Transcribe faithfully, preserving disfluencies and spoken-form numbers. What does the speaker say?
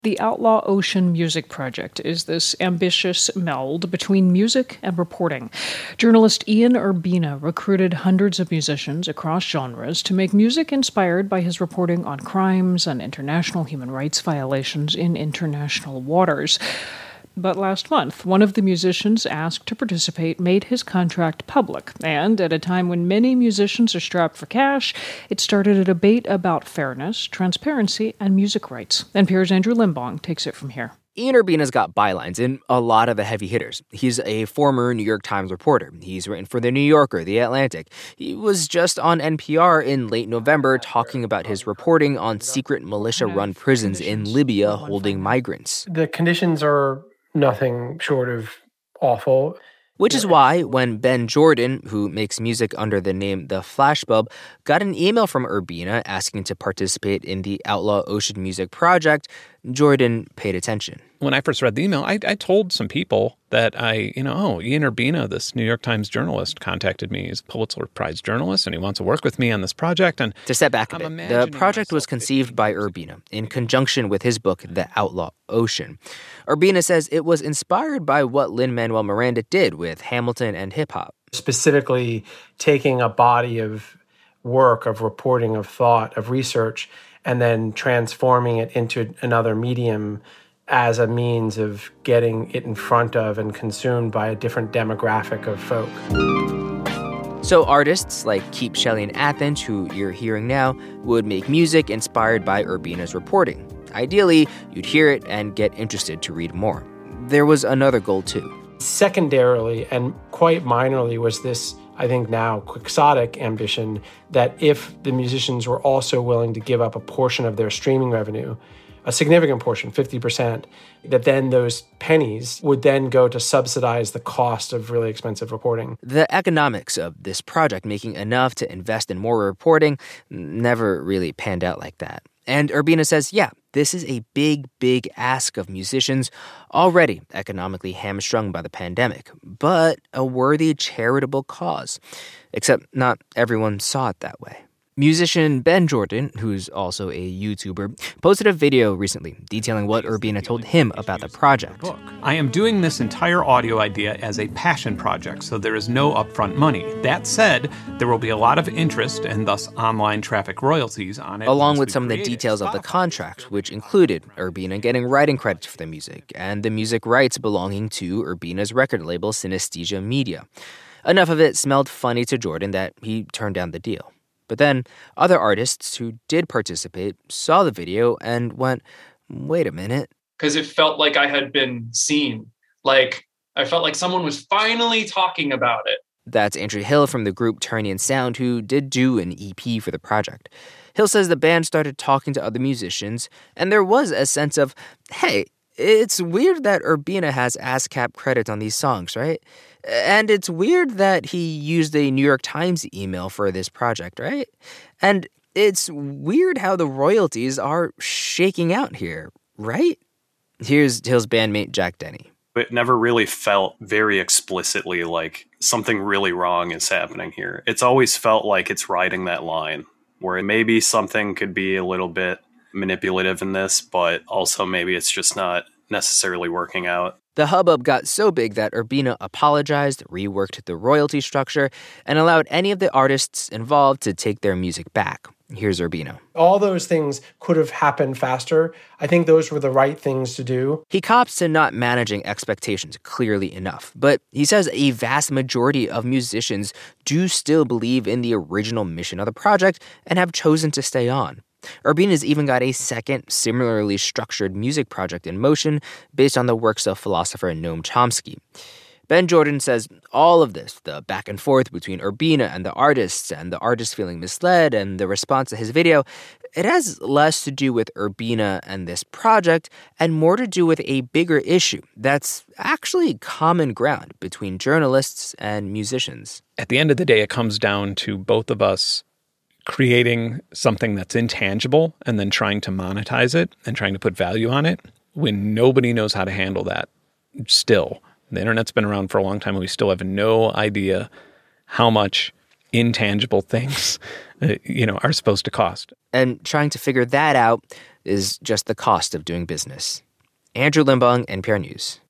The Outlaw Ocean Music Project is this ambitious meld between music and reporting. Journalist Ian Urbina recruited hundreds of musicians across genres to make music inspired by his reporting on crimes and international human rights violations in international waters. But last month, one of the musicians asked to participate made his contract public, and at a time when many musicians are strapped for cash, it started a debate about fairness, transparency, and music rights. N P R's Andrew Limbong takes it from here. Ian Urbina's got bylines in a lot of the heavy hitters. He's a former New York Times reporter. He's written for The New Yorker, The Atlantic. He was just on N P R in late November talking about his reporting on secret militia-run prisons in Libya holding migrants. The conditions are nothing short of awful. Which is why when Ben Jordan, who makes music under the name The Flashbulb, got an email from Urbina asking to participate in the Outlaw Ocean Music Project, Jordan paid attention. When I first read the email, I, I told some people that I, you know, oh, Ian Urbina, this New York Times journalist, contacted me. He's a Pulitzer Prize journalist, and he wants to work with me on this project. And to step back a bit, the project was conceived by Urbina in conjunction with his book, The Outlaw Ocean. Urbina says it was inspired by what Lin-Manuel Miranda did with Hamilton and hip-hop. Specifically taking a body of work, of reporting, of thought, of research, and then transforming it into another medium as a means of getting it in front of and consumed by a different demographic of folk. So artists like Keep Shelley and Athens, who you're hearing now, would make music inspired by Urbina's reporting. Ideally, you'd hear it and get interested to read more. There was another goal, too. Secondarily, and quite minorly, was this, I think now, quixotic ambition that if the musicians were also willing to give up a portion of their streaming revenue, a significant portion, fifty percent, that then those pennies would then go to subsidize the cost of really expensive reporting. The economics of this project making enough to invest in more reporting never really panned out like that. And Urbina says, yeah, this is a big, big ask of musicians already economically hamstrung by the pandemic, but a worthy charitable cause. Except not everyone saw it that way. Musician Ben Jordan, who's also a YouTuber, posted a video recently detailing what Urbina told him about the project. I am doing this entire audio idea as a passion project, so there is no upfront money. That said, there will be a lot of interest and thus online traffic royalties on it. Along with some of the details of the contract, which included Urbina getting writing credits for the music and the music rights belonging to Urbina's record label Synesthesia Media. Enough of it smelled funny to Jordan that he turned down the deal. But then other artists who did participate saw the video and went, wait a minute. Because it felt like I had been seen. Like, I felt like someone was finally talking about it. That's Andrew Hill from the group Turnian Sound, who did do an E P for the project. Hill says the band started talking to other musicians, and there was a sense of, hey, it's weird that Urbina has ASCAP credits on these songs, right? And it's weird that he used a New York Times email for this project, right? And it's weird how the royalties are shaking out here, right? Here's Hill's bandmate Jack Denny. It never really felt very explicitly like something really wrong is happening here. It's always felt like it's riding that line where maybe something could be a little bit manipulative in this, but also maybe it's just not necessarily working out. The hubbub got so big that Urbina apologized, reworked the royalty structure, and allowed any of the artists involved to take their music back. Here's Urbina. All those things could have happened faster. I think those were the right things to do. He cops to not managing expectations clearly enough, but he says a vast majority of musicians do still believe in the original mission of the project and have chosen to stay on. Urbina's even got a second, similarly structured music project in motion based on the works of philosopher Noam Chomsky. Ben Jordan says all of this, the back and forth between Urbina and the artists, and the artists feeling misled, and the response to his video, it has less to do with Urbina and this project, and more to do with a bigger issue that's actually common ground between journalists and musicians. At the end of the day, it comes down to both of us creating something that's intangible and then trying to monetize it and trying to put value on it when nobody knows how to handle that still. The internet's been around for a long time and we still have no idea how much intangible things, you know, are supposed to cost. And trying to figure that out is just the cost of doing business. Andrew Limbong, N P R News.